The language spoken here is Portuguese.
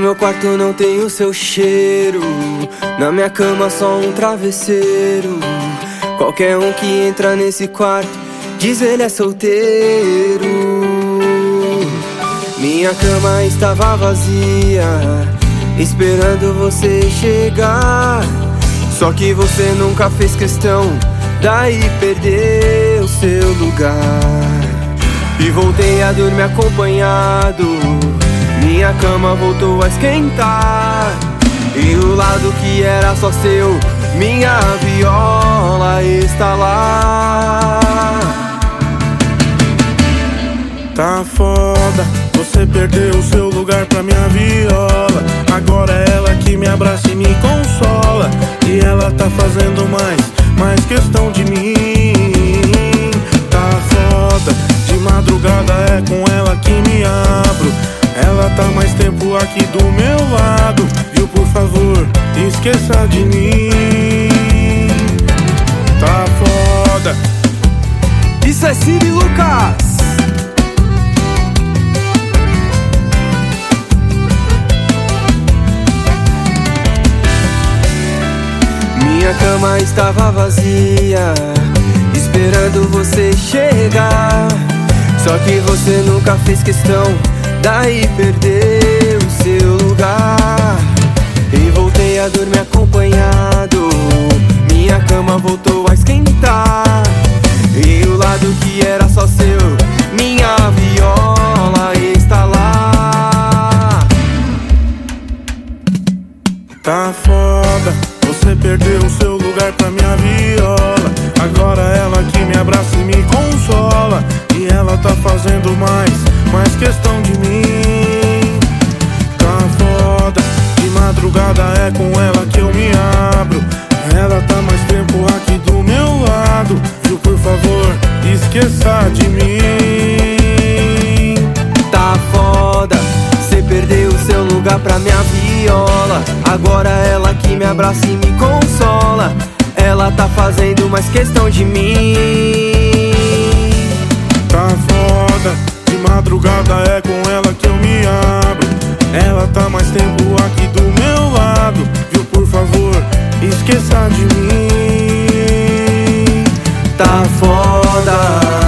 meu quarto não tem o seu cheiro, na minha cama só um travesseiro. Qualquer um que entra nesse quarto diz ele é solteiro. Minha cama estava vazia, esperando você chegar. Só que você nunca fez questão, daí perdeu seu lugar. E voltei a dormir acompanhado, minha cama voltou a esquentar. E o lado que era só seu, minha viola está lá. Tá foda, você perdeu o seu lugar pra minha viola. Agora é ela que me abraça e me consola. E ela tá fazendo mais questão de mim. Tá foda, de madrugada é com ela que me abro. Ela tá mais tempo aqui do meu lado. Viu, por favor, esqueça de mim. Tá foda. Isso é Ciro e Lucas. Minha cama estava vazia, esperando você chegar. Só que você nunca fez questão, daí perdeu seu lugar. E voltei a dormir acompanhado, minha cama voltou a esquentar. E o lado que era só seu, minha viola está lá. Tá foda, você perdeu o seu lugar pra minha viola. Agora ela que me abraça e me consola. E ela tá fazendo mais questão de mim. Tá foda, de madrugada é com ela que eu me abro. Ela tá mais tempo aqui do meu lado. Viu, por favor, esqueça de mim. Tá foda, cê perdeu o seu lugar pra minha viola. Agora ela que me abraça e me consola. Ela tá fazendo mais questão de mim. Tá foda, de madrugada é com ela que eu me abro. Ela tá mais tempo aqui do meu lado. Viu, por favor, esqueça de mim. Tá foda.